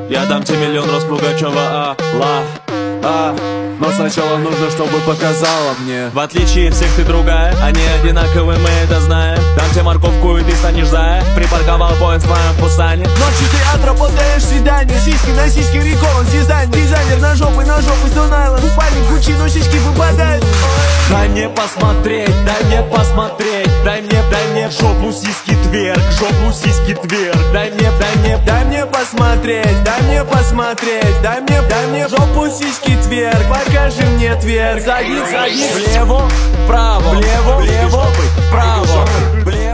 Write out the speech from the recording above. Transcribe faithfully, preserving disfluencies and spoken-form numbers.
Я дам тебе миллион раз Пугачева, а, ла, а. Но сначала нужно, чтобы показала мне. В отличие всех ты другая, они одинаковые, мы это знаем. Дам тебе морковку и ты станешь зая. Припарковал поезд в твоем Пусане. Ночью ты отработаешь свидание. Сиськи на сиськи, рекорд дизайнер. Дизайнер на жопы, на жопы, Stone Island. Купальник Гуччи, но сиськи выпадают. Дай мне посмотреть, дай мне посмотреть. Дай мне, дай мне жопу, сиськи, тверк. Жопу, сиськи, тверк. Дай мне, дай мне, дай мне посмотреть. Дай мне посмотреть. Дай мне, дай мне жопу, сиськи, тверк. Покажи мне тверк. Садись, садись. Влево, вправо, влево, влево, вправо. влево.